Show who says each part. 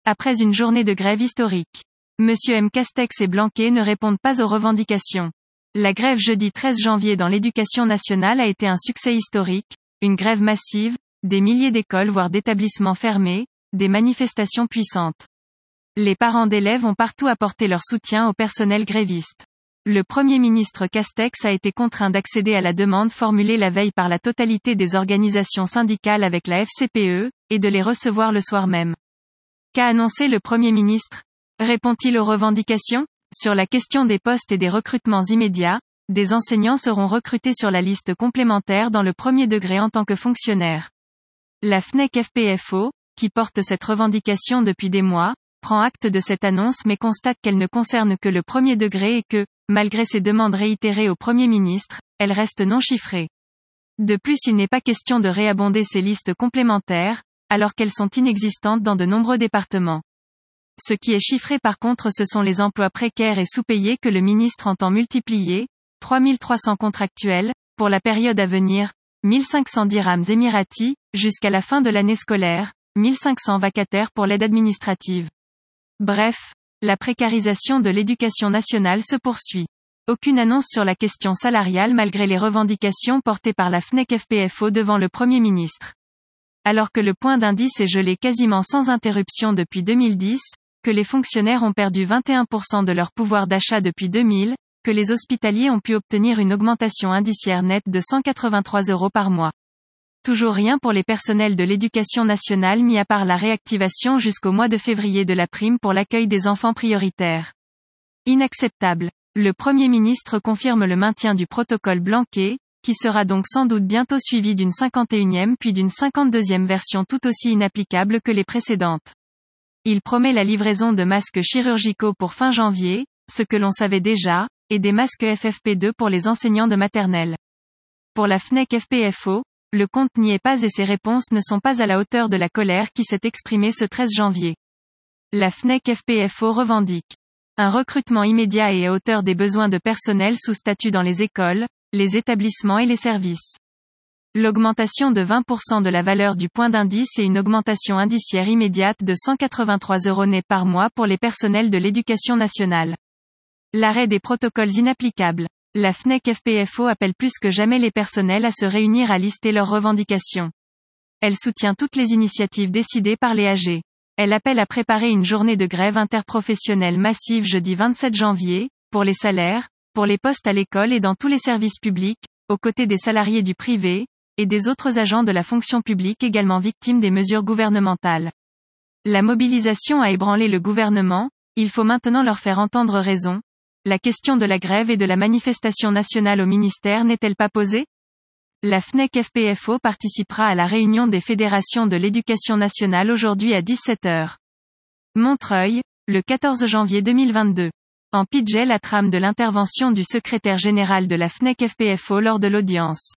Speaker 1: Après une journée de grève historique. Monsieur M. Castex et Blanquer ne répondent pas aux revendications. La grève jeudi 13 janvier dans l'éducation nationale a été un succès historique, une grève massive, des milliers d'écoles voire d'établissements fermés, des manifestations puissantes. Les parents d'élèves ont partout apporté leur soutien au personnel gréviste. Le Premier ministre Castex a été contraint d'accéder à la demande formulée la veille par la totalité des organisations syndicales avec la FCPE, et de les recevoir le soir même. Qu'a annoncé le Premier ministre? Répond-il aux revendications? Sur la question des postes et des recrutements immédiats, des enseignants seront recrutés sur la liste complémentaire dans le premier degré en tant que fonctionnaires. La FNEC-FPFO, qui porte cette revendication depuis des mois, prend acte de cette annonce mais constate qu'elle ne concerne que le premier degré et que, malgré ses demandes réitérées au Premier ministre, elle reste non chiffrée. De plus, il n'est pas question de réabonder ces listes complémentaires, alors qu'elles sont inexistantes dans de nombreux départements. Ce qui est chiffré par contre ce sont les emplois précaires et sous-payés que le ministre entend multiplier, 3300 contractuels, pour la période à venir, 1500 dirhams émiratis, jusqu'à la fin de l'année scolaire, 1500 vacataires pour l'aide administrative. Bref, la précarisation de l'éducation nationale se poursuit. Aucune annonce sur la question salariale malgré les revendications portées par la FNEC-FPFO devant le Premier ministre. Alors que le point d'indice est gelé quasiment sans interruption depuis 2010, que les fonctionnaires ont perdu 21% de leur pouvoir d'achat depuis 2000, que les hospitaliers ont pu obtenir une augmentation indiciaire nette de 183 € par mois. Toujours rien pour les personnels de l'éducation nationale mis à part la réactivation jusqu'au mois de février de la prime pour l'accueil des enfants prioritaires. Inacceptable. Le Premier ministre confirme le maintien du protocole Blanquer, qui sera donc sans doute bientôt suivi d'une 51e puis d'une 52e version tout aussi inapplicable que les précédentes. Il promet la livraison de masques chirurgicaux pour fin janvier, ce que l'on savait déjà, et des masques FFP2 pour les enseignants de maternelle. Pour la FNEC-FPFO, le compte n'y est pas et ses réponses ne sont pas à la hauteur de la colère qui s'est exprimée ce 13 janvier. La FNEC-FPFO revendique un recrutement immédiat et à hauteur des besoins de personnel sous statut dans les écoles, les établissements et les services. L'augmentation de 20% de la valeur du point d'indice et une augmentation indiciaire immédiate de 183 € net par mois pour les personnels de l'éducation nationale. L'arrêt des protocoles inapplicables. La FNEC-FPFO appelle plus que jamais les personnels à se réunir à lister leurs revendications. Elle soutient toutes les initiatives décidées par les AG. Elle appelle à préparer une journée de grève interprofessionnelle massive jeudi 27 janvier, pour les salaires, pour les postes à l'école et dans tous les services publics, aux côtés des salariés du privé, et des autres agents de la fonction publique également victimes des mesures gouvernementales. La mobilisation a ébranlé le gouvernement, il faut maintenant leur faire entendre raison. La question de la grève et de la manifestation nationale au ministère n'est-elle pas posée? La FNEC-FPFO participera à la réunion des fédérations de l'éducation nationale aujourd'hui à 17 h. Montreuil, le 14 janvier 2022. En pidgey la trame de l'intervention du secrétaire général de la FNEC-FPFO lors de l'audience.